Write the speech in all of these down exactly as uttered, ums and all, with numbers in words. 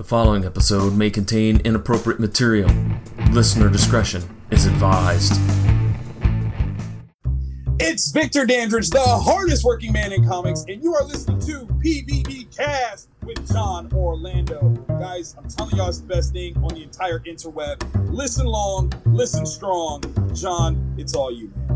The following episode may contain inappropriate material. Listener discretion is advised. It's Victor Dandridge, the hardest working man in comics, and you are listening to P V D Cast with John Orlando. Guys, I'm telling y'all it's the best thing on the entire interweb. Listen long, listen strong. John, it's all you, man.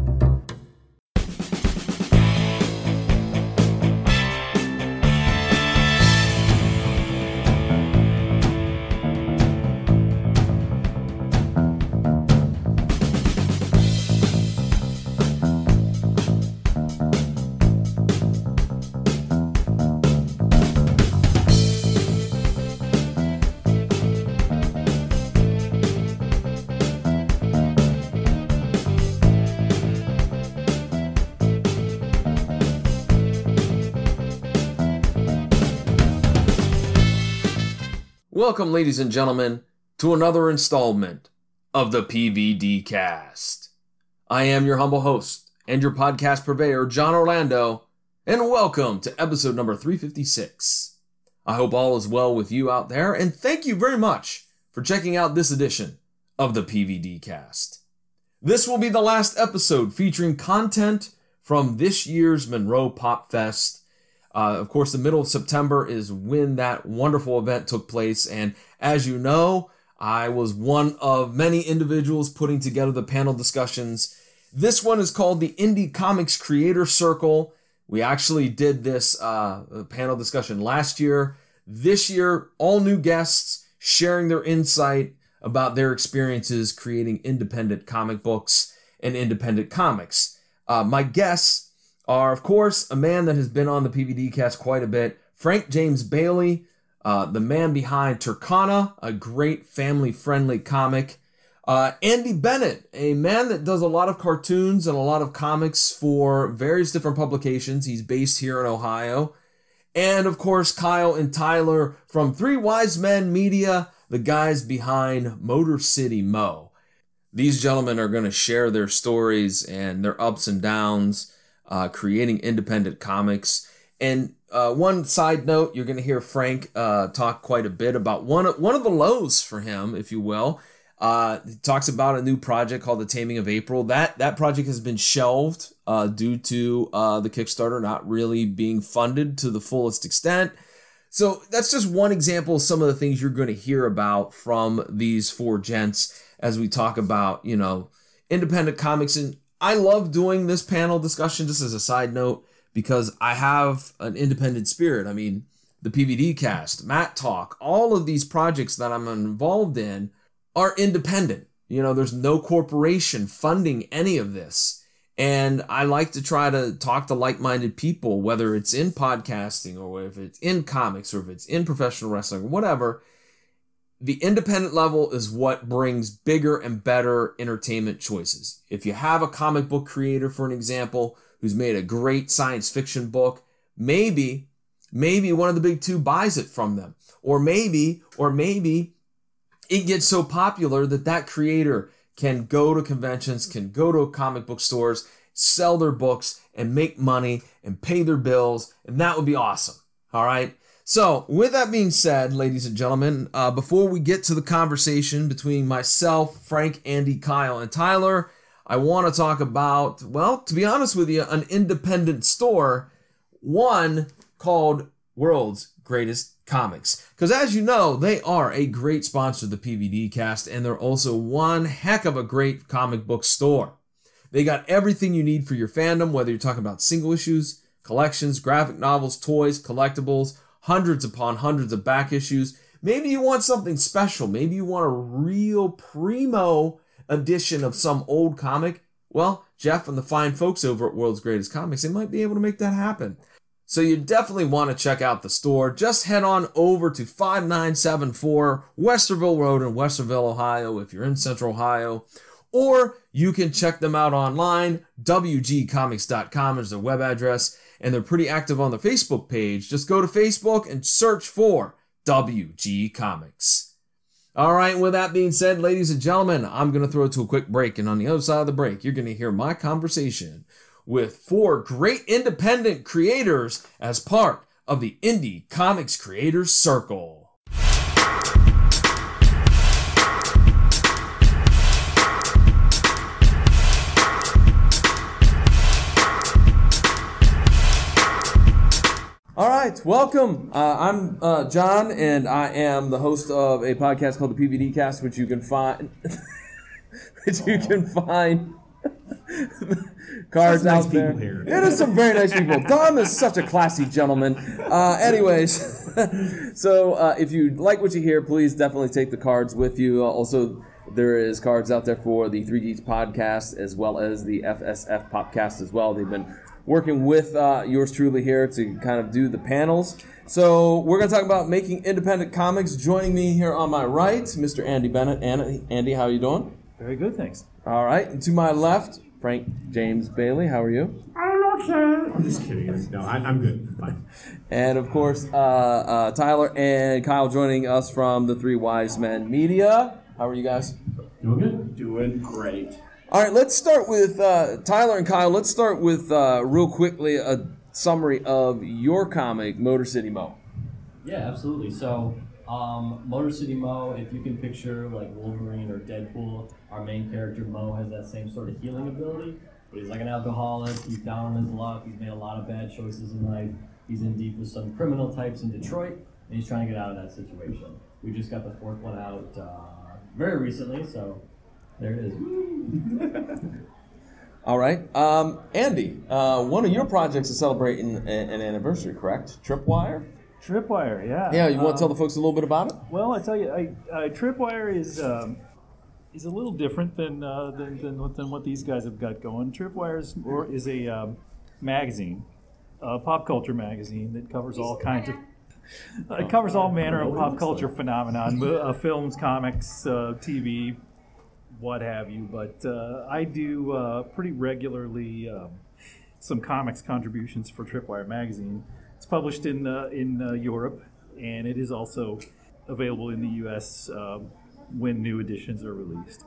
Welcome, ladies and gentlemen, to another installment of the P V D Cast. I am your humble host and your podcast purveyor, John Orlando, and welcome to episode number three fifty-six. I hope all is well with you out there, and thank you very much for checking out this edition of the P V D Cast. This will be the last episode featuring content from this year's Monroe Pop Fest. Uh, of course, the middle of September is when that wonderful event took place. And as you know, I was one of many individuals putting together the panel discussions. This one is called the Indie Comics Creator Circle. We actually did this uh, panel discussion last year. This year, all new guests sharing their insight about their experiences creating independent comic books and independent comics. Uh, my guests are, of course, a man that has been on the P V D Cast quite a bit, Frank James Bailey, uh, the man behind Turkana, a great family-friendly comic. Uh, Andy Bennett, a man that does a lot of cartoons and a lot of comics for various different publications. He's based here in Ohio. And, of course, Kyle and Tyler from Three Wise Men Media, the guys behind Motor City Mo. These gentlemen are going to share their stories and their ups and downs, Uh, creating independent comics. And uh, one side note, you're going to hear Frank uh, talk quite a bit about one of, one of the lows for him, if you will. Uh, he talks about a new project called The Taming of April. That that project has been shelved uh, due to uh, the Kickstarter not really being funded to the fullest extent. So that's just one example of some of the things you're going to hear about from these four gents as we talk about, you know, independent comics. And I love doing this panel discussion, just as a side note, because I have an independent spirit. I mean, the P V D Cast, Matt Talk, all of these projects that I'm involved in are independent. You know, there's no corporation funding any of this. And I like to try to talk to like-minded people, whether it's in podcasting or if it's in comics or if it's in professional wrestling or whatever. The independent level is what brings bigger and better entertainment choices. If you have a comic book creator, for an example, who's made a great science fiction book, maybe, maybe one of the big two buys it from them. Or maybe, or maybe it gets so popular that that creator can go to conventions, can go to comic book stores, sell their books and make money and pay their bills. And that would be awesome. All right. So, with that being said, ladies and gentlemen, uh, before we get to the conversation between myself, Frank, Andy, Kyle, and Tyler, I want to talk about, well, to be honest with you, an independent store, one called World's Greatest Comics. Because as you know, they are a great sponsor of the P V D Cast, and they're also one heck of a great comic book store. They got everything you need for your fandom, whether you're talking about single issues, collections, graphic novels, toys, collectibles, hundreds upon hundreds of back issues. Maybe you want something special. Maybe you want a real primo edition of some old comic. Well, Jeff and the fine folks over at World's Greatest Comics, they might be able to make that happen. So you definitely want to check out the store. Just head on over to five nine seven four Westerville Road in Westerville, Ohio, if you're in Central Ohio. Or you can check them out online. W G comics dot com is their web address. And they're pretty active on the Facebook page. Just go to Facebook and search for W G Comics. All right, with that being said, ladies and gentlemen, I'm going to throw it to a quick break. And on the other side of the break, you're going to hear my conversation with four great independent creators as part of the Indie Comics Creators Circle. welcome. Uh, I'm uh, John, and I am the host of a podcast called the P V D Cast, which you can find, which you can find cards nice out there. Here. It is some very nice people. Dom is such a classy gentleman. Uh, anyways, so uh, if you like what you hear, please definitely take the cards with you. Uh, also, there is cards out there for the Three Geeks podcast as well as the F S F Popcast as well. They've been working with uh, yours truly here to kind of do the panels. So we're going to talk about making independent comics. Joining me here on my right, Mister Andy Bennett. Andy, Andy, how are you doing? Very good, thanks. All right. And to my left, Frank James Bailey. How are you? I'm okay. I'm just kidding. No, I, I'm good. Fine. And of course, uh, uh, Tyler and Kyle joining us from the Three Wise Men Media. How are you guys? Doing good. Doing great. All right, let's start with uh, Tyler and Kyle. Let's start with uh, real quickly a summary of your comic, Motor City Mo. Yeah, absolutely. So, um, Motor City Mo, if you can picture like Wolverine or Deadpool, our main character Mo has that same sort of healing ability, but he's like an alcoholic. He's down on his luck. He's made a lot of bad choices in life. He's in deep with some criminal types in Detroit, and he's trying to get out of that situation. We just got the fourth one out uh, very recently, so there it is. All right. Um, Andy, uh, one of your projects is celebrating a- an anniversary, correct? Tripwire? Tripwire, yeah. Yeah, you want um, to tell the folks a little bit about it? Well, I tell you, I, uh, Tripwire is um, is a little different than, uh, than than what- than what these guys have got going. Tripwire is, more, is a um, magazine, a pop culture magazine that covers all kinds of. Uh, it covers all manner of pop culture phenomenon, uh, films, comics, uh, T V, what have you. But uh, I do uh, pretty regularly um, some comics contributions for Tripwire magazine. It's published in uh, in uh, Europe, and it is also available in the U S um, when new editions are released.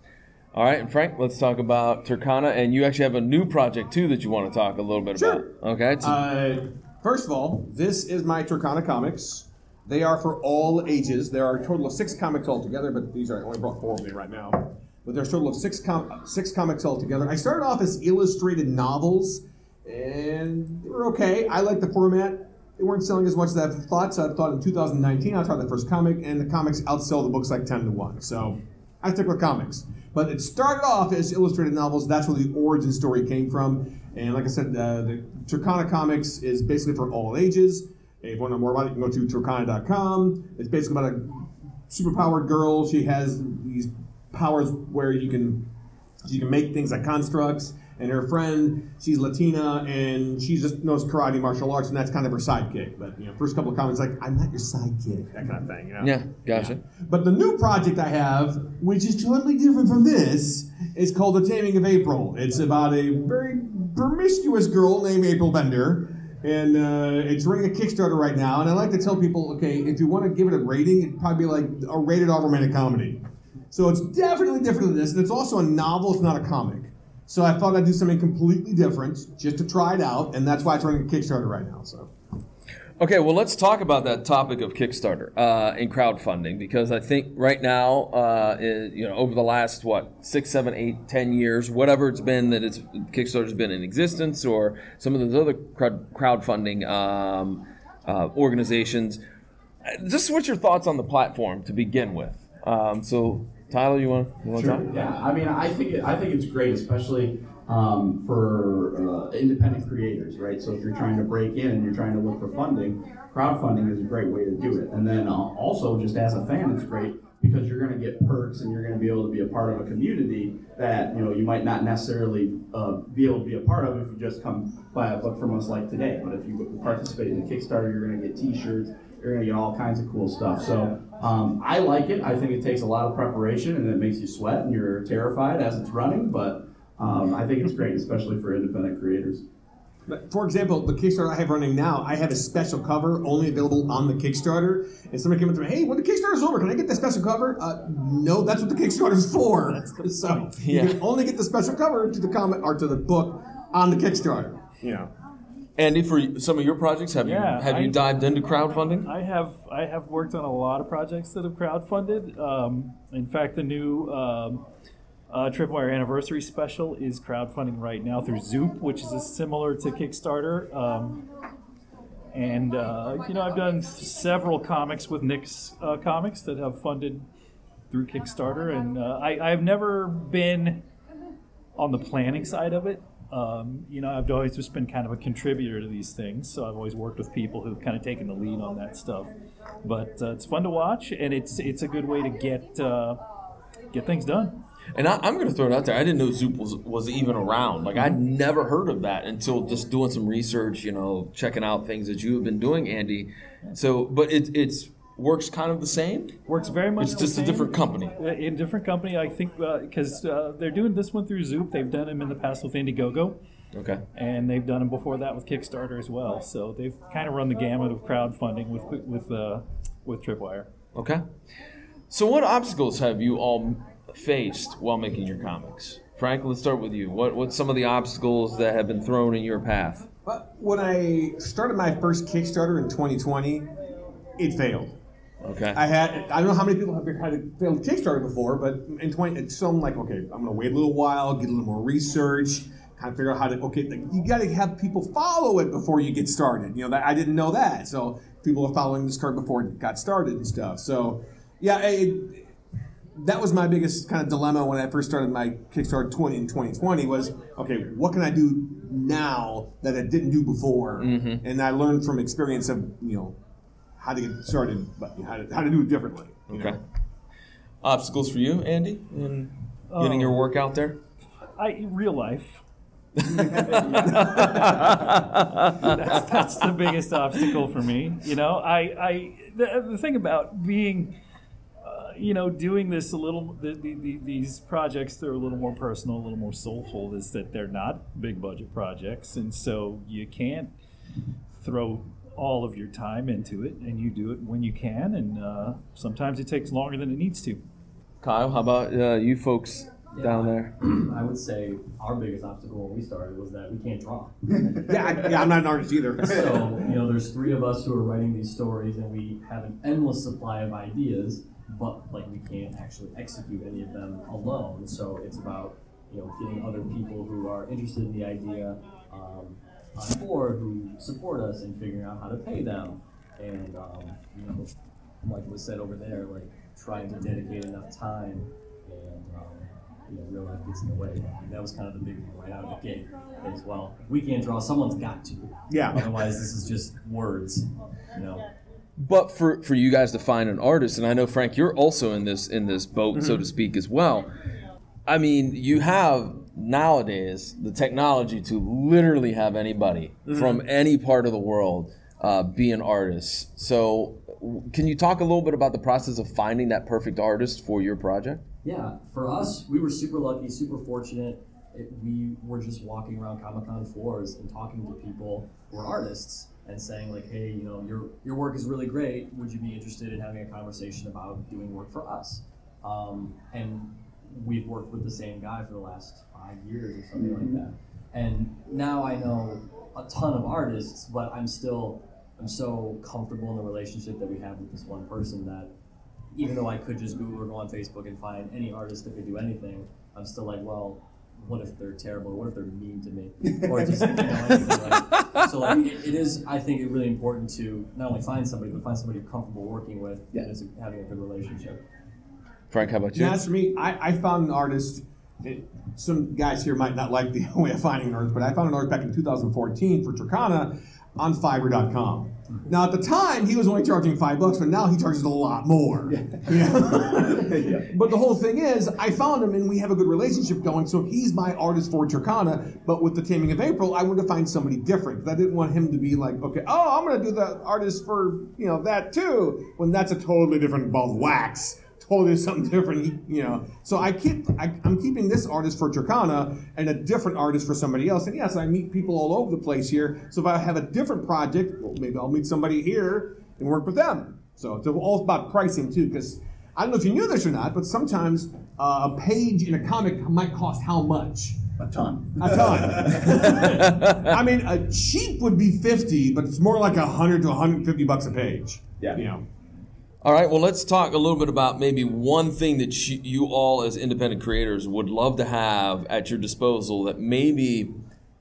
All right, and Frank, let's talk about Turkana. And you actually have a new project, too, that you want to talk a little bit Sure. about. Okay. So, Uh, first of all, this is my Turkana comics. They are for all ages. There are a total of six comics altogether, but these are I only brought four of me right now. But there's a total of six com- six comics altogether. I started off as illustrated novels, and they were okay. I like the format. They weren't selling as much as I thought, so I thought in two thousand nineteen I'll try the first comic, and the comics outsell the books like ten to one. So I stick with comics. But it started off as illustrated novels. That's where the origin story came from. And like I said, uh, the Turkana Comics is basically for all ages. If you want to know more about it, you can go to Turkana dot com. It's basically about a superpowered girl. She has these powers where you can you can make things like constructs. And her friend, she's Latina, and she just knows karate, martial arts, and that's kind of her sidekick. But you know, first couple of comments like, "I'm not your sidekick," that kind of thing. You know? yeah, gotcha. Yeah. But the new project I have, which is totally different from this, is called The Taming of April. It's about a very promiscuous girl named April Bender, and uh, it's running a Kickstarter right now. And I like to tell people, okay, if you want to give it a rating, it'd probably be like a rated R romantic comedy. So it's definitely different than this, and it's also a novel. It's not a comic. So I thought I'd do something completely different just to try it out, and that's why it's running a Kickstarter right now. So. Okay, well, let's talk about that topic of Kickstarter uh, and crowdfunding, because I think right now, uh, it, you know, over the last, what, six, seven, eight, ten years, whatever it's been that it's Kickstarter's been in existence, or some of those other crowd, crowdfunding um, uh, organizations, just what's your thoughts on the platform to begin with? Um, so, Tyler, you want you want Sure. to talk? Yeah, I mean, I think it, I think it's great, especially um, for uh, independent creators, right? So if you're trying to break in and you're trying to look for funding, crowdfunding is a great way to do it. And then uh, also, just as a fan, it's great because you're going to get perks and you're going to be able to be a part of a community that you know you might not necessarily uh, be able to be a part of if you just come buy a book from us like today. But if you participate in the Kickstarter, you're going to get T-shirts. You're going to get all kinds of cool stuff. So um, I like it. I think it takes a lot of preparation and it makes you sweat and you're terrified as it's running. But um, I think it's great, especially for independent creators. But for example, the Kickstarter I have running now, I have a special cover only available on the Kickstarter. And somebody came up to me, hey, when the Kickstarter's over, can I get the special cover? Uh, no, that's what the Kickstarter's for. That's the so point. Yeah. you can only get the special cover to the comic or to the book on the Kickstarter. You know. Andy, for some of your projects, have Yeah, you have I- you dived into crowdfunding? I have I have worked on a lot of projects that have crowdfunded. Um, in fact, the new um, uh, Tripwire Anniversary Special is crowdfunding right now through Zoop, which is a similar to Kickstarter. Um, And, uh, you know, I've done several comics with Nick's uh, Comics that have funded through Kickstarter. And uh, I, I've never been on the planning side of it. Um, you know, I've always just been kind of a contributor to these things. So I've always worked with people who've kind of taken the lead on that stuff. But uh, it's fun to watch, and it's it's a good way to get uh, get things done. And I, I'm going to throw it out there. I didn't know Zoop was, was even around. Like, I'd never heard of that until just doing some research, you know, checking out things that you have been doing, Andy. So, but it it's works kind of the same? Works very much It's the just same. a different company. In different company, I think, because uh, uh, they're doing this one through Zoop. They've done them in the past with Indiegogo. Okay. And they've done them before that with Kickstarter as well. So they've kind of run the gamut of crowdfunding with with uh, with Tripwire. Okay. So what obstacles have you all faced while making your comics? Frank, let's start with you. What what's some of the obstacles that have been thrown in your path? But when I started my first Kickstarter in twenty twenty, it failed. Okay. I had I don't know how many people have had a failed Kickstarter before, but in twenty, so I'm like, okay, I'm gonna wait a little while, get a little more research, kind of figure out how to. Okay, like, you got to have people follow it before you get started. You know, that I didn't know that, so people are following this card before it got started and stuff. So, yeah, it, that was my biggest kind of dilemma when I first started my Kickstarter twenty in twenty twenty was, okay, what can I do now that I didn't do before? Mm-hmm. And I learned from experience of, you know, how to get started, but how to, how to do it differently. You Okay. know? Obstacles for you, Andy, in getting Oh. your work out there? I real life. that's, that's the biggest obstacle for me. You know, I, I the, the thing about being, uh, you know, doing this a little, the, the, the, these projects that are a little more personal, a little more soulful, is that they're not big budget projects, and so you can't throw all of your time into it, and you do it when you can, and uh, sometimes it takes longer than it needs to. Kyle, how about uh, you folks Yeah, down I- there? I would say our biggest obstacle when we started was that we can't draw. Yeah, I, yeah, I'm not an artist either. So, you know, there's three of us who are writing these stories, and we have an endless supply of ideas, but like we can't actually execute any of them alone. So it's about, you know, getting other people who are interested in the idea um, on board, who support us, and figuring out how to pay them. And um, you know, like was said over there, like trying to dedicate enough time, and um, you know, real life gets in the way. And that was kind of the big one right out of the gate as well. If we can't draw, someone's got to. Yeah. Otherwise, this is just words, you know. But for, for you guys to find an artist, and I know, Frank, you're also in this in this boat, Mm-hmm. so to speak, as well. I mean, you have nowadays the technology to literally have anybody Mm-hmm. from any part of the world uh, be an artist. So w- can you talk a little bit about the process of finding that perfect artist for your project? Yeah, for us, we were super lucky, super fortunate. It, we were just walking around Comic-Con floors and talking to people who are artists and saying like, hey, you know, your your work is really great. Would you be interested in having a conversation about doing work for us? Um, and we've worked with the same guy for the last five years or something like that. And now I know a ton of artists, but I'm still, I'm so comfortable in the relationship that we have with this one person that even though I could just Google or go on Facebook and find any artist that could do anything, I'm still like, well, what if they're terrible? What if they're mean to me? Or just, you know, anything like. So like, it, it is, I think, really important to not only find somebody, but find somebody you're comfortable working with and is having a good relationship. Frank, how about you? Yeah, as for me, I, I found an artist. It, some guys here might not like the way of finding an artist, but I found an artist back in two thousand fourteen for Turkana on Fiverr dot com. Now, at the time, he was only charging five bucks, but now he charges a lot more. Yeah. Yeah. But the whole thing is, I found him, and we have a good relationship going. So he's my artist for Turkana. But with the Taming of April, I wanted to find somebody different. I didn't want him to be like, okay, oh, I'm going to do the artist for you know that too, when that's a totally different ball of wax. Totally something different, you know. So I keep, I, I'm keeping this artist for Turkana and a different artist for somebody else. And yes, I meet people all over the place here. So if I have a different project, well, maybe I'll meet somebody here and work with them. So it's all about pricing too, because I don't know if you knew this or not, but sometimes uh, a page in a comic might cost how much? A ton. A ton. I mean, a cheap would be fifty, but it's more like a hundred to one hundred fifty bucks a page. Yeah. You know. All right, well, let's talk a little bit about maybe one thing that you, you all as independent creators would love to have at your disposal that maybe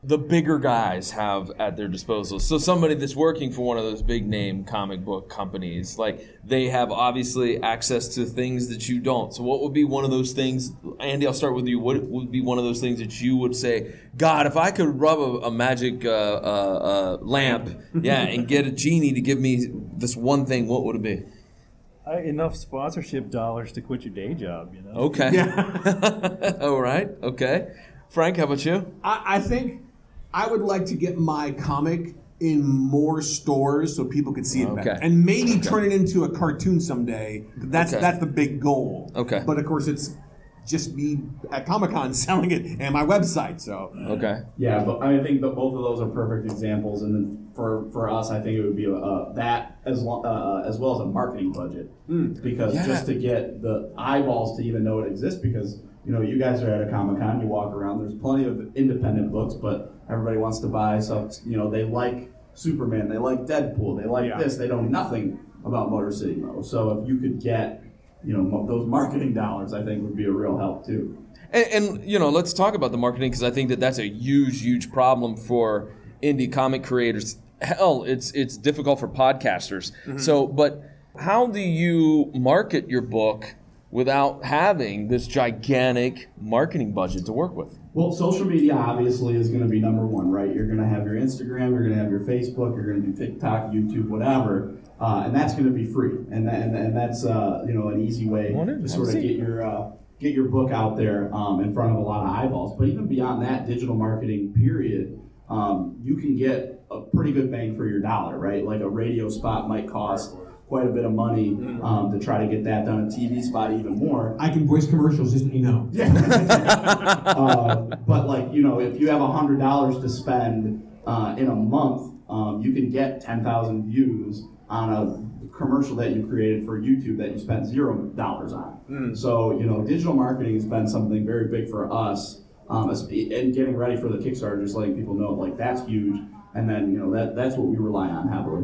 the bigger guys have at their disposal. So somebody that's working for one of those big name comic book companies, like they have obviously access to things that you don't. So what would be one of those things, Andy, I'll start with you. What would be one of those things that you would say, God, if I could rub a, a magic uh, uh, uh, lamp, yeah, and get a genie to give me this one thing, what would it be? I, enough sponsorship dollars to quit your day job, you know? Okay. Yeah. All right. Okay. Frank, how about you? I, I think I would like to get my comic in more stores so people could see it better. Okay. And maybe Okay. turn it into a cartoon someday. That's Okay. that's the big goal. Okay. But of course it's just me at Comic-Con selling it and my website, so. Okay. Yeah, but I think that both of those are perfect examples, and then for, for us, I think it would be uh, that as lo- uh, as well as a marketing budget, Mm. because Yeah. just to get the eyeballs to even know it exists, because you know you guys are at a Comic-Con, you walk around, there's plenty of independent books, but everybody wants to buy stuff. You know, they like Superman, they like Deadpool, they like Yeah. this, they know nothing about Motor City Mo. So if you could get you know mo- those marketing dollars, I think would be a real help too. And, and you know, let's talk about the marketing, because I think that that's a huge, huge problem for indie comic creators. Hell, it's it's difficult for podcasters. Mm-hmm. So, but how do you market your book without having this gigantic marketing budget to work with? Well, social media obviously is going to be number one, right? You're going to have your Instagram, you're going to have your Facebook, you're going to do TikTok, YouTube, whatever, uh, and that's going to be free. And that, and, and that's uh, you know an easy way Wonderful. to sort of I see. get your uh, get your book out there um, in front of a lot of eyeballs. But even beyond that, digital marketing period, um, you can get a pretty good bang for your dollar, right? Like a radio spot might cost quite a bit of money um, to try to get that done. A T V spot even more. I can voice commercials, just so you know. uh, but like you know, if you have a hundred dollars to spend uh, in a month, um, you can get ten thousand views on a commercial that you created for YouTube that you spent zero dollars on. Mm. So you know, digital marketing has been something very big for us, um, as- and getting ready for the Kickstarter, just letting people know like that's huge. And then you know that that's what we rely on heavily.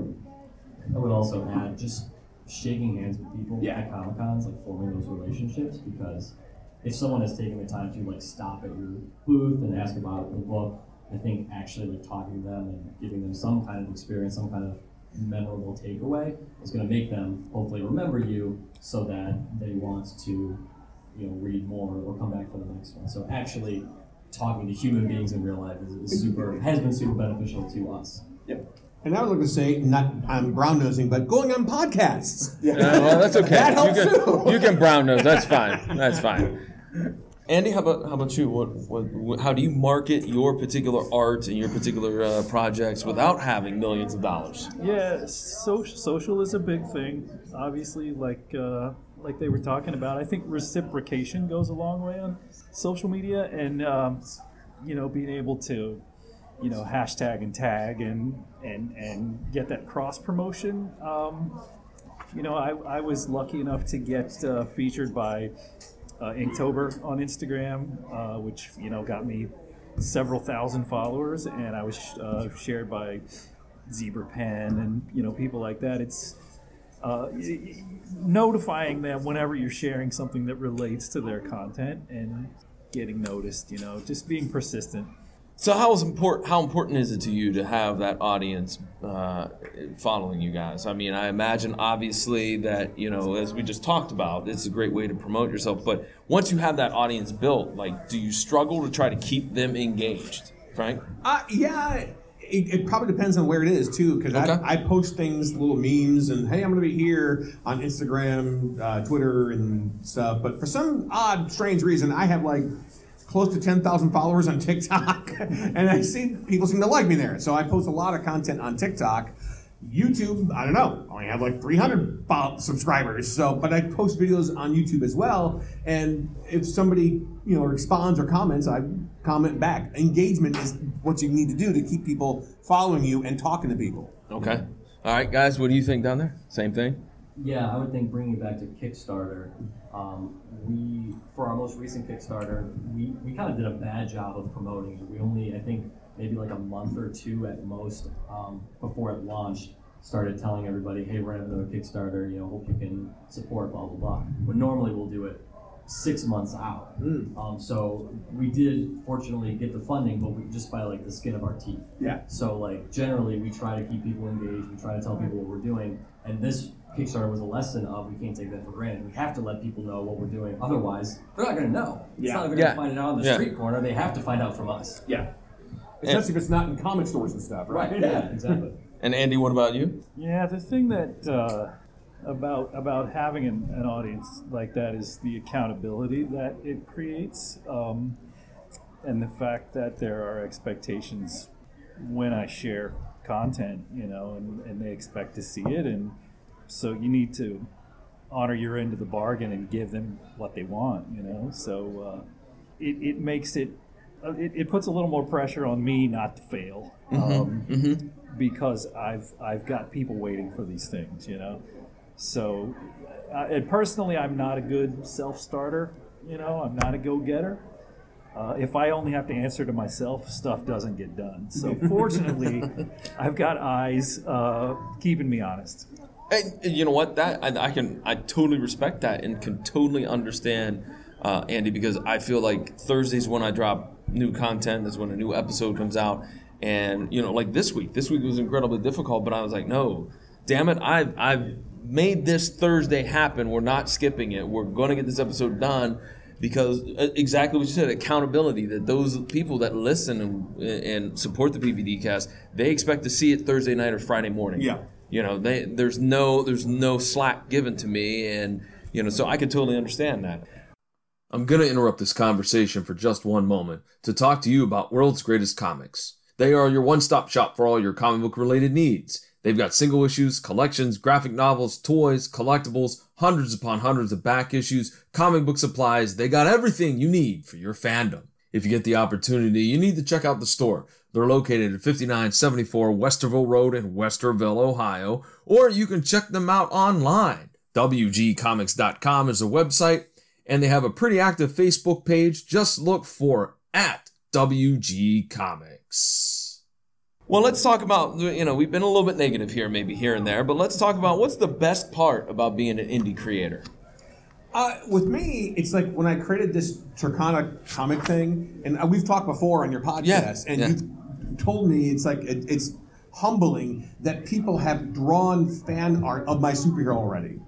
I would also add just shaking hands with people Yeah. at Comic Cons, like forming those relationships, because if someone has taken the time to like stop at your booth and ask about the book, I think actually like talking to them and giving them some kind of experience, some kind of memorable takeaway is going to make them hopefully remember you, so that they want to, you know, read more or come back for the next one. So actually talking to human beings in real life is, is super has been super beneficial to us. And I would like to say, not I'm brown nosing, but going on podcasts. Yeah, well, that's okay. That helps you can, too. You can brown nose. That's fine. That's fine. Andy, how about how about you? What, what, what how do you market your particular art and your particular uh, projects without having millions of dollars? Yeah, so, social is a big thing. Obviously, like uh, like they were talking about, I think reciprocation goes a long way on social media, and um, you know, being able to, you know, hashtag and tag and and and get that cross promotion. Um, you know, I I was lucky enough to get uh, featured by uh, Inktober on Instagram, uh, which you know got me several thousand followers, and I was uh, shared by Zebra Pen and you know people like that. It's uh, y- y- notifying them whenever you're sharing something that relates to their content and getting noticed. You know, just being persistent. So how is important? How important is it to you to have that audience uh, following you guys? I mean, I imagine obviously that you know, as we just talked about, it's a great way to promote yourself. But once you have that audience built, like, do you struggle to try to keep them engaged, Frank? Uh, yeah, it, it probably depends on where it is too, because Okay. I, I post things, little memes, and hey, I'm going to be here on Instagram, uh, Twitter, and stuff. But for some odd, strange reason, I have like close to ten thousand followers on TikTok, and I see people seem to like me there. So I post a lot of content on TikTok. YouTube, I don't know, I only have like three hundred fo- subscribers. So, but I post videos on YouTube as well. And if somebody, you know, responds or comments, I comment back. Engagement is what you need to do to keep people following you and talking to people. Okay. All right, guys, what do you think down there? Same thing? Yeah, I would think bringing it back to Kickstarter, um, we, for our most recent Kickstarter, we, we kind of did a bad job of promoting it. We only, I think, maybe like a month or two at most um, before it launched, started telling everybody, hey, we're going to have another Kickstarter, you know, hope you can support, blah, blah, blah. But normally we'll do it six months out. Mm. Um, so we did fortunately get the funding, but we, just by like the skin of our teeth. Yeah. So like generally we try to keep people engaged. We try to tell people what we're doing, and this Kickstarter was a lesson of we can't take that for granted. We have to let people know what we're doing. Otherwise, they're not going to know. It's Yeah. not like they're Yeah. going to find it out on the Yeah. street corner. They have to find out from us. Yeah. Especially if it's not in comic stores and stuff, right? Yeah, exactly. And Andy, what about you? Yeah, the thing that uh, about about having an, an audience like that is the accountability that it creates, um, and the fact that there are expectations when I share content, you know, and, and they expect to see it, and so you need to honor your end of the bargain and give them what they want, you know. So uh, it it makes it, it it puts a little more pressure on me not to fail. Um, Mm-hmm. because I've I've got people waiting for these things, you know. So, uh, and personally, I'm not a good self-starter. You know, I'm not a go-getter. Uh, if I only have to answer to myself, stuff doesn't get done. So, fortunately, I've got eyes uh, keeping me honest. And you know what? That I, I can I totally respect that and can totally understand, uh, Andy, because I feel like Thursdays when I drop new content, that's when a new episode comes out. And you know, like this week, this week was incredibly difficult, but I was like, no, damn it, I've I've made this Thursday happen. We're not skipping it. We're going to get this episode done because exactly what you said, accountability. That those people that listen and, and support the P V D cast, they expect to see it Thursday night or Friday morning. Yeah. You know, they there's no there's no slack given to me, and you know, so I could totally understand that. I'm going to interrupt this conversation for just one moment to talk to you about World's Greatest Comics. They are your one-stop shop for all your comic book-related needs. They've got single issues, collections, graphic novels, toys, collectibles, hundreds upon hundreds of back issues, comic book supplies. They got everything you need for your fandom. If you get the opportunity, you need to check out the store. They're located at fifty-nine seventy-four Westerville Road in Westerville, Ohio, or you can check them out online. W G comics dot com is their website, and they have a pretty active Facebook page. Just look for at W G Comics. Well, let's talk about, you know, we've been a little bit negative here, maybe here and there, but let's talk about what's the best part about being an indie creator. Uh, with me, it's like when I created this Turkana comic thing, and we've talked before on your podcast, Yeah, and yeah. you've told me it's like it, it's humbling that people have drawn fan art of my superhero already.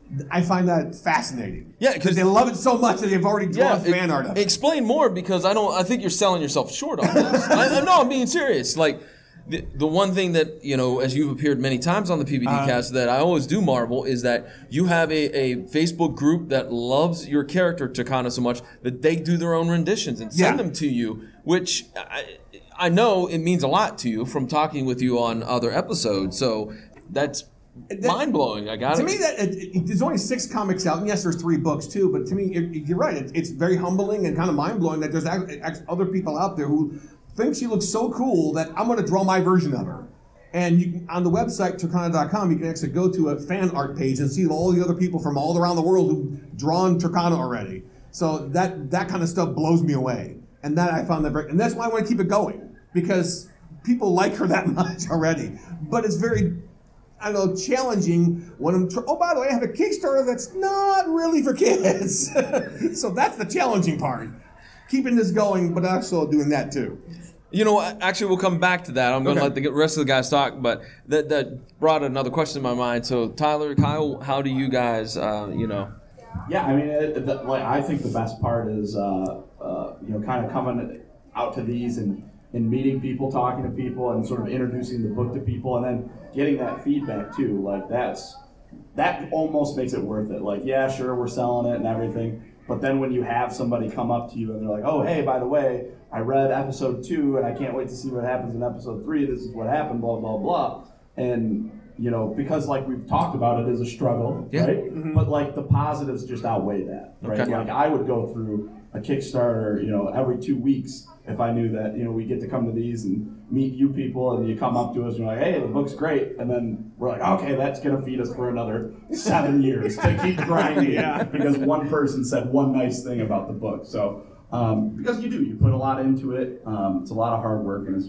I find that fascinating. Yeah, because they love it so much that they've already drawn Yeah, fan it- art of it. Explain more, because I don't. I think you're selling yourself short on this. I, I no, I'm being serious. Like the, the one thing that, you know, as you've appeared many times on the P V D Uh, cast, that I always do marvel is that you have a, a Facebook group that loves your character Turkana so much that they do their own renditions and send Yeah. them to you, which I, I know it means a lot to you from talking with you on other episodes. So that's That- mind blowing. I got To it. me, that it, it, there's only six comics out, and yes, there's three books too. But to me, it, it- you're right. It, it's very humbling and kind of mind blowing that there's act- act- other people out there who think she looks so cool that I'm going to draw my version of her. And you can, on the website Turkana dot com, you can actually go to a fan art page and see all the other people from all around the world who've drawn Turkana already. So that that kind of stuff blows me away, and that I found that very, and that's why I want to keep it going, because people like her that much already. But it's very, I don't know, challenging when I'm, tr- oh, by the way, I have a Kickstarter that's not really for kids. So that's the challenging part. Keeping this going, but also doing that too. You know, actually, we'll come back to that. I'm going to Okay. let the rest of the guys talk, but that that brought another question in my mind. So, Tyler, Kyle, how do you guys, uh, you know? Yeah, I mean, it, the, like, I think the best part is, uh, uh, you know, kind of coming out to these and, and meeting people, talking to people, and sort of introducing the book to people, and then getting that feedback too. Like that's that almost makes it worth it. Like, yeah, sure, we're selling it and everything, but then when you have somebody come up to you and they're like, oh, hey, by the way, I read episode two and I can't wait to see what happens in episode three. This is what happened, blah, blah, blah. And, you know, because like we've talked about, it is a struggle, Yeah. right? Mm-hmm. But like the positives just outweigh that, right? Okay. Like I would go through a Kickstarter, you know, every two weeks if I knew that, you know, we get to come to these and meet you people and you come up to us and you're like, hey, the book's great. And then we're like, okay, that's going to feed us for another seven years to keep grinding Yeah. because one person said one nice thing about the book. So, um, because you do, you put a lot into it. Um, it's a lot of hard work, and it's just,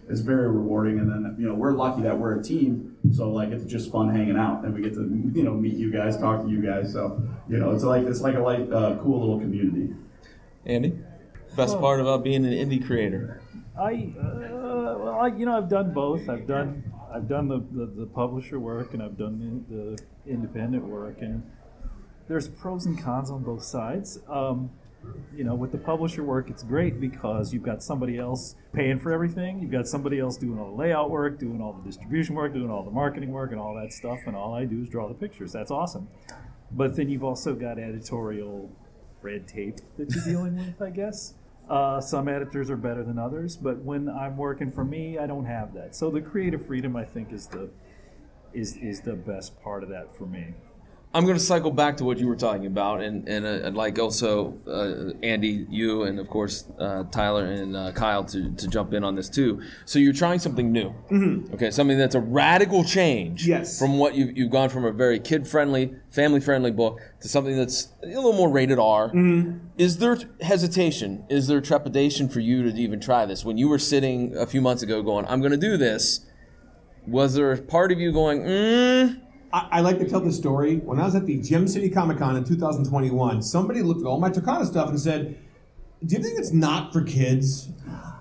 it's very rewarding. And then, you know, we're lucky that we're a team, so like it's just fun hanging out, and we get to, you know, meet you guys, talk to you guys. So, you know, it's like it's like a like uh, cool little community. Andy, best Well, part about being an indie creator? I, uh, well, I, you know, I've done both. I've done, I've done the, the, the publisher work, and I've done the, the independent work, and there's pros and cons on both sides. Um, you know, with the publisher work, it's great because you've got somebody else paying for everything. You've got somebody else doing all the layout work, doing all the distribution work, doing all the marketing work, and all that stuff. And all I do is draw the pictures. That's awesome. But then you've also got editorial red tape that you're dealing with, I guess. Uh, some editors are better than others, but when I'm working for me, I don't have that. So the creative freedom, I think, is the is is the best part of that for me. I'm going to cycle back to what you were talking about, and and uh, I'd like also uh, Andy, you, and of course uh, Tyler and uh, Kyle to, to jump in on this too. So you're trying something new, mm-hmm. okay? Something that's a radical change Yes. from what you've you've gone from a very kid-friendly, family-friendly book to something that's a little more rated R. Mm-hmm. Is there hesitation? Is there trepidation for you to even try this? When you were sitting a few months ago going, "I'm going to do this," was there a part of you going, "Hmm"? I, I like to tell the story. When I was at the Gem City Comic Con in two thousand twenty-one, somebody looked at all my Turkana stuff and said, "Do you think it's not for kids?"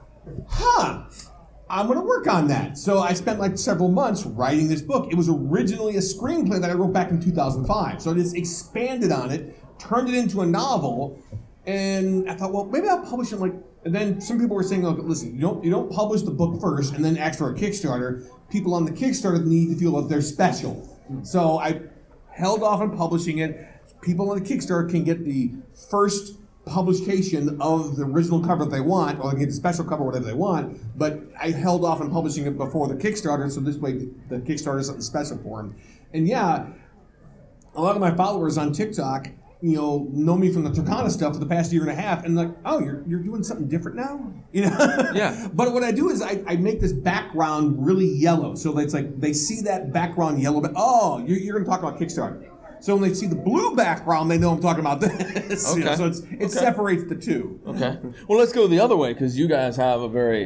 Huh. I'm going to work on that. So I spent like several months writing this book. It was originally a screenplay that I wrote back in two thousand five. So I just expanded on it, turned it into a novel, and I thought, well, maybe I'll publish it like. And then some people were saying, "Look, listen, you don't you don't publish the book first and then ask for a Kickstarter. People on the Kickstarter need to feel that they're special." So I held off on publishing it. People on the Kickstarter can get the first publication of the original cover that they want, or they can get the special cover, whatever they want. But I held off on publishing it before the Kickstarter, so this way the Kickstarter is something special for them. And yeah, a lot of my followers on TikTok, you know, know me from the Turkana stuff for the past year and a half, and like, oh, you're you're doing something different now, you know? Yeah. But what I do is I, I make this background really yellow, so it's like they see that background yellow, but oh, you're, you're going to talk about Kickstarter. So when they see the blue background, they know I'm talking about this. Okay. You know, so it's, it Okay. separates the two. Okay. Well, let's go the other way, because you guys have a very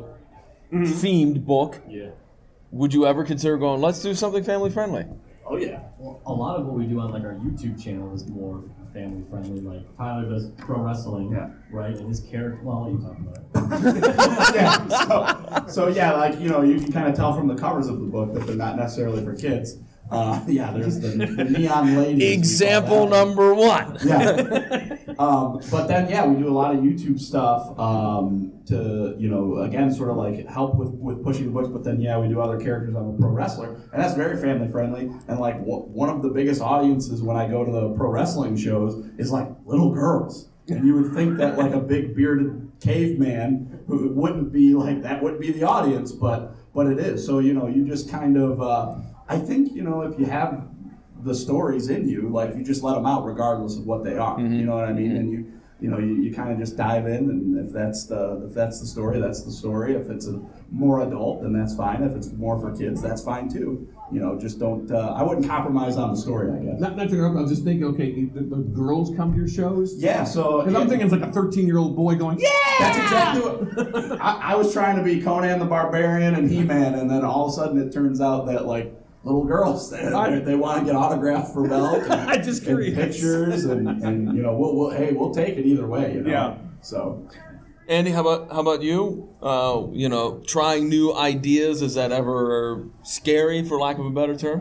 adult-themed book. Yeah. Would you ever consider going, let's do something family-friendly? Oh yeah. Well, a lot of what we do on like our YouTube channel is more family friendly. Like Tyler does pro wrestling, Yeah. right? And his character. Well, what are you talking about? yeah. So, so yeah, like you know, you can kind of tell from the covers of the book that they're not necessarily for kids. Uh, yeah, there's the, the neon lady. Example number one. Yeah. Um, but then, yeah, we do a lot of YouTube stuff um, to, you know, again, sort of like help with, with pushing the books. But then, yeah, we do other characters. I'm a pro wrestler, and that's very family friendly. And like w- one of the biggest audiences when I go to the pro wrestling shows is like little girls. And you would think that like a big bearded caveman who wouldn't be like that wouldn't be the audience, but but it is. So you know, you just kind of. Uh, I think, you know, if you have the stories in you, like you just let them out regardless of what they are. Mm-hmm. You know what I mean? Mm-hmm. And you, you know, you, you kind of just dive in, and if that's the if that's the story, that's the story. If it's a more adult, then that's fine. If it's more for kids, that's fine too. You know, just don't. Uh, I wouldn't compromise on the story, I guess. Not, not to interrupt, I was just thinking, okay, the, the girls come to your shows? Yeah, so Because yeah, I'm thinking it's like a thirteen-year-old boy going, yeah! that's exactly what I, I was trying to be. Conan the Barbarian and He-Man, and then all of a sudden it turns out that like. Little girls, they, they, they want to get autographed for Belt. And, I'm just and curious. pictures, and, and you know, we'll, we'll hey, we'll take it either way. You know? Yeah. So, Andy, how about how about you? Uh, you know, trying new ideas, is that ever scary, for lack of a better term?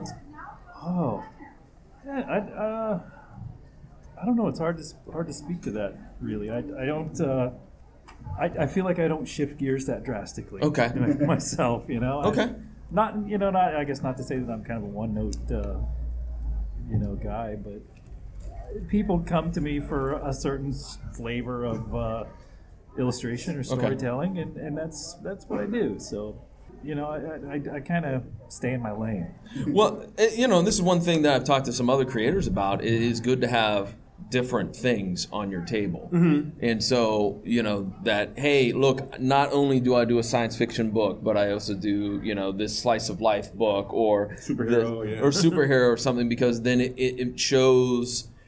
Oh, yeah, I, uh, I don't know. It's hard to hard to speak to that. Really, I, I don't. Uh, I, I feel like I don't shift gears that drastically. Okay. Myself, you know. I, Okay. Not you know, not I guess not to say that I'm kind of a one note, uh, you know, guy, but people come to me for a certain flavor of uh, illustration or storytelling, and, and that's that's what I do. So. You know, I, I, I kind of stay in my lane. Well, you know, and this is one thing that I've talked to some other creators about. It is good to have different things on your table. Mm-hmm. And so, you know, that, hey, look, not only do I do a science fiction book, but I also do, you know, this slice of life book or Superhero, the, yeah. or superhero or something, because then it, it, it shows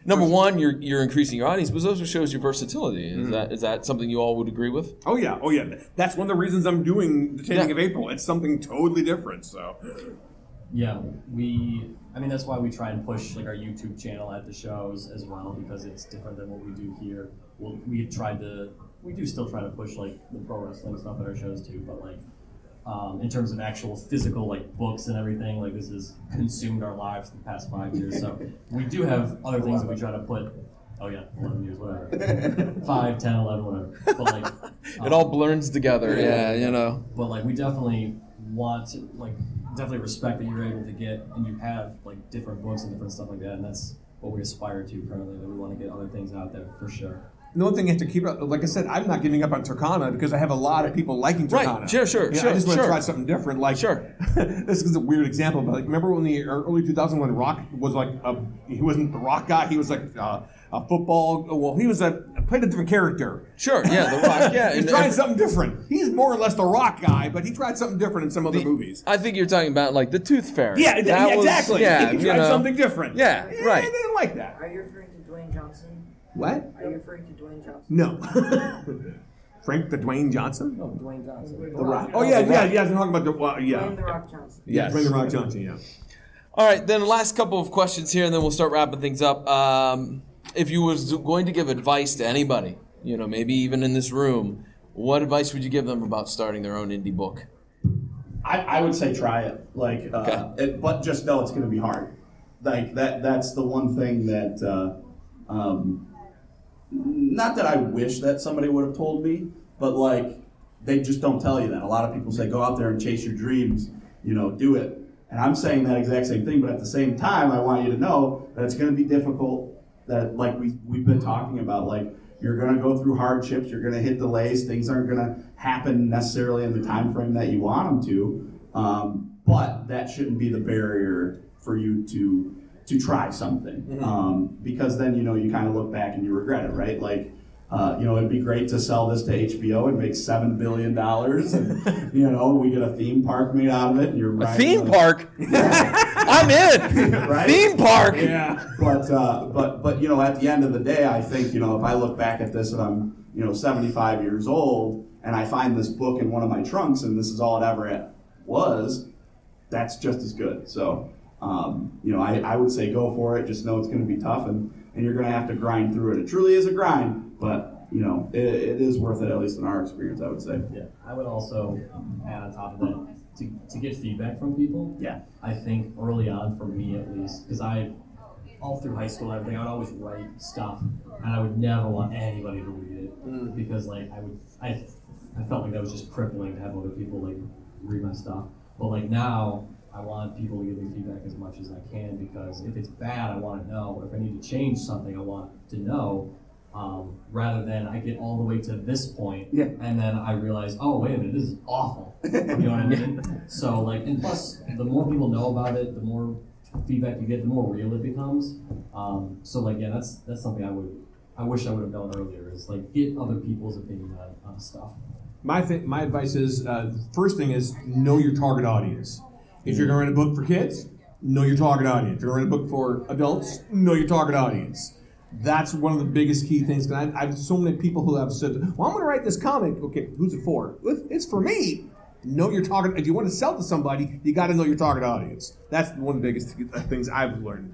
number one, you're you're increasing your audience, but it also shows your versatility. Is Mm-hmm. that is that something you all would agree with? Oh yeah, oh yeah. That's one of the reasons I'm doing the Taming Yeah. of April. It's something totally different. So Yeah, we. I mean, that's why we try and push like our YouTube channel at the shows as well, because it's different than what we do here. We'll, we've tried to. We do still try to push like the pro wrestling stuff at our shows too, but like um, in terms of actual physical like books and everything, like this has consumed our lives the past five years. So we do have other things that we try to put. Oh yeah, eleven years, whatever. Five, ten, eleven, whatever. But like um, It all blends together. Yeah, you know. But like we definitely want to like definitely respect that you're able to get and you have like different books and different stuff like that, and that's what we aspire to currently. That we want to get other things out there for sure. the one thing you have to keep up, like I said, I'm not giving up on Turkana because I have a lot of people liking Turkana. Right, sure, sure, You know, sure, I just want to sure. try something different. Like, Sure. this is a weird example, but like, remember when the early two thousands when Rock was like, a, he wasn't the Rock guy, he was like uh, a football. Well, he was a played a different character. Sure, yeah, The Rock, yeah. He's and- trying and- something different. He's more or less the Rock guy, but he tried something different in some other movies. I think you're talking about like the Tooth Fairy. Yeah, That yeah, was- exactly. Yeah, he you tried know. something different. Yeah, right. I didn't like that. Are you referring to Dwayne Johnson? What? Are you referring to Dwayne Johnson? No. Frank the Dwayne Johnson? No, Dwayne Johnson. The Rock. Oh yeah, yeah, yeah. I'm talking about the uh, yeah. Dwayne the Rock Johnson. Yeah, Dwayne the Rock Johnson. Yeah. All right, then the last couple of questions here, and then we'll start wrapping things up. Um, if you was going to give advice to anybody, you know, maybe even in this room, what advice would you give them about starting their own indie book? I, I would say try it, like, uh, Okay. it, but just know it's going to be hard. Like that. That's the one thing that, uh, um, not that I wish that somebody would have told me, but like they just don't tell you that. A lot of people say go out there and chase your dreams, you know, do it. And I'm saying that exact same thing, but at the same time, I want you to know that it's going to be difficult. That like we we've been talking about, like. You're going to go through hardships. You're going to hit delays. Things aren't going to happen necessarily in the time frame that you want them to. Um, but that shouldn't be the barrier for you to to try something. Mm-hmm. Um, because then, you know, you kind of look back and you regret it, right? Like, uh, you know, it'd be great to sell this to H B O and make seven billion dollars. And, you know, we get a theme park made out of it. And you're A riding theme on- park? I'm in! Right? Theme park! Yeah. But uh, but but you know, at the end of the day, I think, you know, if I look back at this and I'm, you know, seventy-five years old and I find this book in one of my trunks and this is all it ever was, that's just as good. So um, you know, I, I would say go for it. Just know it's going to be tough and, and you're going to have to grind through it. It truly is a grind, but you know, it, it is worth it, at least in our experience, I would say. Yeah, I would also add on top of that to, to get feedback from people. Yeah. I think early on, for me at least, because I, all through high school and everything, I would always write stuff, and I would never want anybody to read it because, like, I would, I, I felt like that was just crippling to have other people like read my stuff. But like now, I want people to give me feedback as much as I can because if it's bad, I want to know. If I need to change something, I want to know. Um, rather than I get all the way to this point, Yeah. and then I realize, oh wait a minute, this is awful. You know what I mean? So like, and plus, the more people know about it, the more feedback you get, the more real it becomes. Um, so like, yeah, that's that's something I would, I wish I would have done earlier. Is like get other people's opinion on, on stuff. My th- my advice is uh, first thing is know your target audience. If you're going to write a book for kids, know your target audience. If you're going to write a book for adults, know your target audience. That's one of the biggest key things. I, I have so many people who have said, well, I'm going to write this comic. Okay, who's it for? It's for me. Know your target. If you want to sell to somebody, you got to know your target audience. That's one of the biggest things I've learned.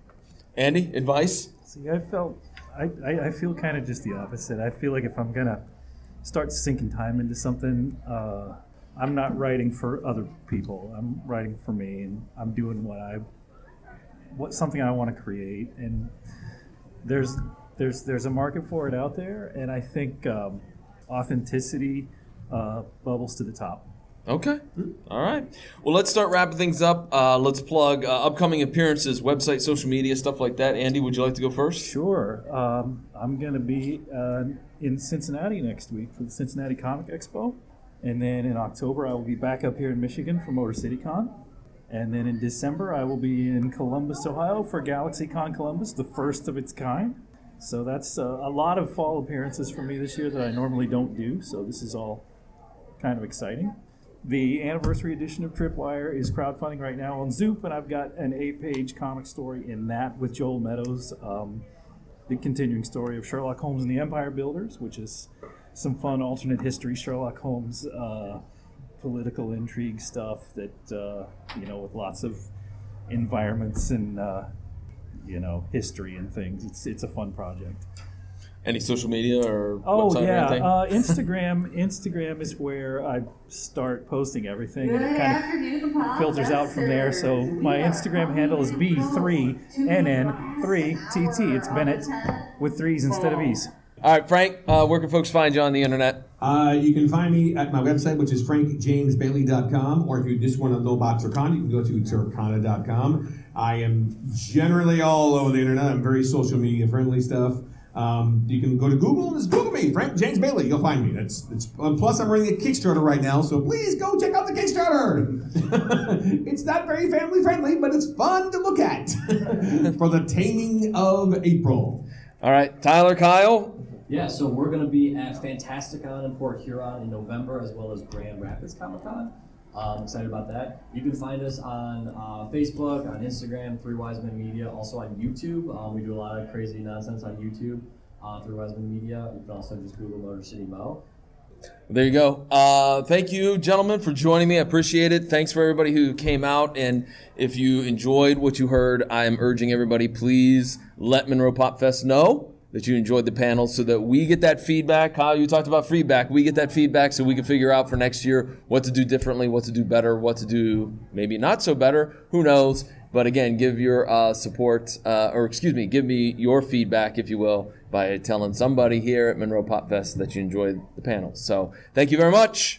Andy, advice? See, I felt, I, I, I feel kind of just the opposite. I feel like if I'm going to start sinking time into something, uh, I'm not writing for other people. I'm writing for me, and I'm doing what I, what something I want to create. And there's, there's, there's a market for it out there, and I think um, authenticity uh, bubbles to the top. Okay. All right. Well, let's start wrapping things up. Uh, let's plug uh, upcoming appearances, website, social media, stuff like that. Andy, would you like to go first? Sure. Um, I'm going to be uh, in Cincinnati next week for the Cincinnati Comic Expo. And then in October, I will be back up here in Michigan for Motor City Con. And then in December, I will be in Columbus, Ohio for GalaxyCon Columbus, the first of its kind. So that's uh, a lot of fall appearances for me this year that I normally don't do. So this is all kind of exciting. The anniversary edition of Tripwire is crowdfunding right now on Zoop, and I've got an eight-page comic story in that with Joel Meadows. Um, the continuing story of Sherlock Holmes and the Empire Builders, which is some fun alternate history Sherlock Holmes uh, political intrigue stuff that, uh, you know, with lots of environments and, uh, you know, history and things. It's it's a fun project. Any social media or Oh website yeah, or anything? uh, Instagram. Instagram is where I start posting everything, and it kind of filters out from there. So my Instagram handle is B three N N three T T. It's Bennett with threes instead of E's. All right, Frank, uh, where can folks find you on the internet? Uh, you can find me at my website, which is frank james bailey dot com, or if you just want to know about Turkana, you can go to turkana dot com. I am generally all over the internet. I'm very social media friendly stuff. Um, you can go to Google and just Google me, Frank James Bailey. You'll find me. That's, that's um, plus I'm running a Kickstarter right now, so please go check out the Kickstarter. It's not very family friendly, but it's fun to look at for the Taming of April. All right, Tyler, Kyle. Yeah, so we're going to be at Fantasticon in Port Huron in November, as well as Grand Rapids Comic Con. I'm excited about that. You can find us on uh, Facebook, on Instagram, Three Wise Men Media, also on YouTube. Um, we do a lot of crazy nonsense on YouTube, uh, Three Wise Men Media. You can also just Google Motor City Mo. There you go. Uh, thank you, gentlemen, for joining me. I appreciate it. Thanks for everybody who came out. And if you enjoyed what you heard, I am urging everybody, please let Monroe Pop Fest know that you enjoyed the panel so that we get that feedback. Kyle, you talked about feedback. We get that feedback so we can figure out for next year what to do differently, what to do better, what to do maybe not so better. Who knows? But again, give your uh, support, uh, or excuse me, give me your feedback, if you will, by telling somebody here at Monroe Pop Fest that you enjoyed the panel. So thank you very much.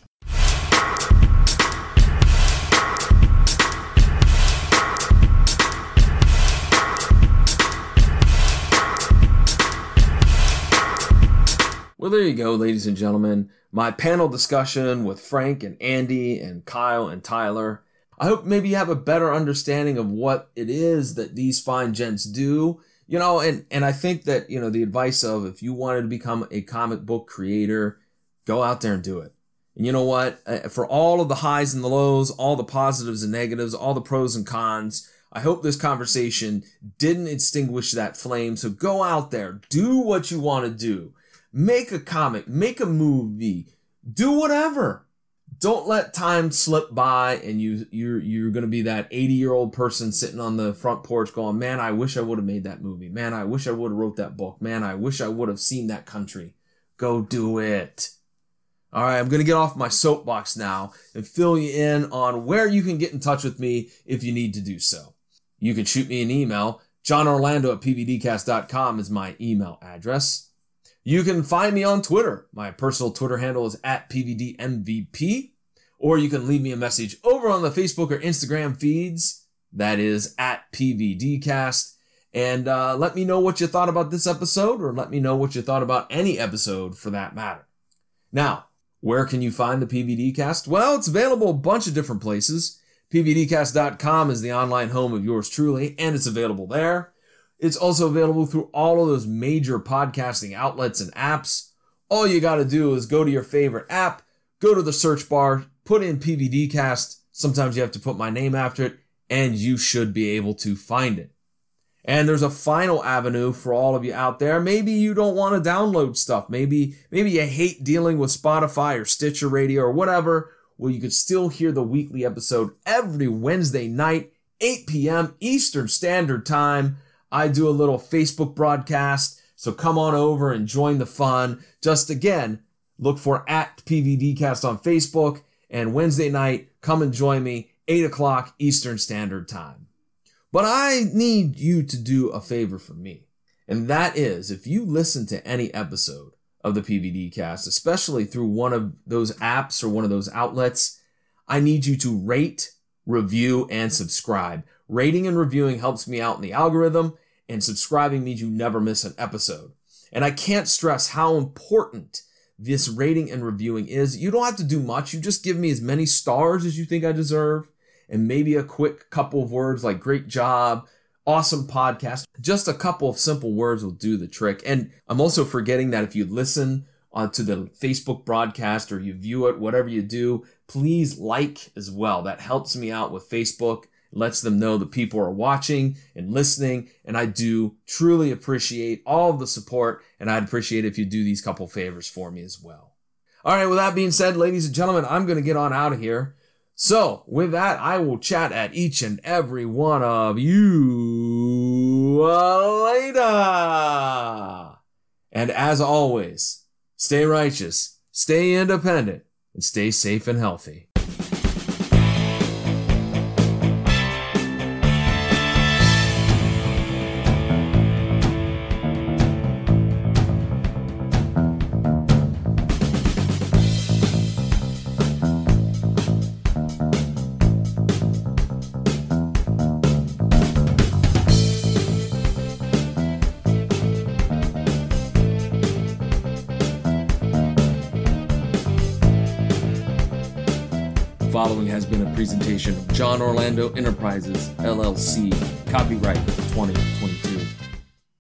Well, there you go, ladies and gentlemen. My panel discussion with Frank and Andy and Kyle and Tyler. I hope maybe you have a better understanding of what it is that these fine gents do. You know, and, and I think that, you know, the advice of if you wanted to become a comic book creator, go out there and do it. And you know what? For all of the highs and the lows, all the positives and negatives, all the pros and cons, I hope this conversation didn't extinguish that flame. So go out there, do what you want to do. Make a comic, make a movie, do whatever. Don't let time slip by and you, you're, you're going to be that eighty-year-old person sitting on the front porch going, man, I wish I would have made that movie. Man, I wish I would have wrote that book. Man, I wish I would have seen that country. Go do it. All right, I'm going to get off my soapbox now and fill you in on where you can get in touch with me if you need to do so. You can shoot me an email. John Orlando at P V D cast dot com is my email address. You can find me on Twitter. My personal Twitter handle is at P V D M V P. Or you can leave me a message over on the Facebook or Instagram feeds. That is at P V D cast. And uh, let me know what you thought about this episode, or let me know what you thought about any episode for that matter. Now, where can you find the P V D cast? Well, it's available a bunch of different places. P V D cast dot com is the online home of yours truly, and it's available there. It's also available through all of those major podcasting outlets and apps. All you got to do is go to your favorite app, go to the search bar, put in P V D cast. Sometimes you have to put my name after it, and you should be able to find it. And there's a final avenue for all of you out there. Maybe you don't want to download stuff. Maybe, maybe you hate dealing with Spotify or Stitcher Radio or whatever. Well, you could still hear the weekly episode every Wednesday night, eight p.m. Eastern Standard Time. I do a little Facebook broadcast, so come on over and join the fun. Just again, look for at P V D cast on Facebook, and Wednesday night, come and join me, eight o'clock Eastern Standard Time. But I need you to do a favor for me, and that is, if you listen to any episode of the P V D cast, especially through one of those apps or one of those outlets, I need you to rate, review, and subscribe. Rating and reviewing helps me out in the algorithm, and subscribing means you never miss an episode. And I can't stress how important this rating and reviewing is. You don't have to do much. You just give me as many stars as you think I deserve, and maybe a quick couple of words like great job, awesome podcast. Just a couple of simple words will do the trick. And I'm also forgetting that if you listen uh, to the Facebook broadcast or you view it, whatever you do, please like as well. That helps me out with Facebook. lets them know that people are watching and listening, and I do truly appreciate all of the support, and I'd appreciate if you do these couple favors for me as well. All right, with that being said, ladies and gentlemen, I'm going to get on out of here. So, with that, I will chat at each and every one of you later. And as always, stay righteous, stay independent, and stay safe and healthy. Following has been a presentation of John Orlando Enterprises, L L C, copyright twenty twenty-two.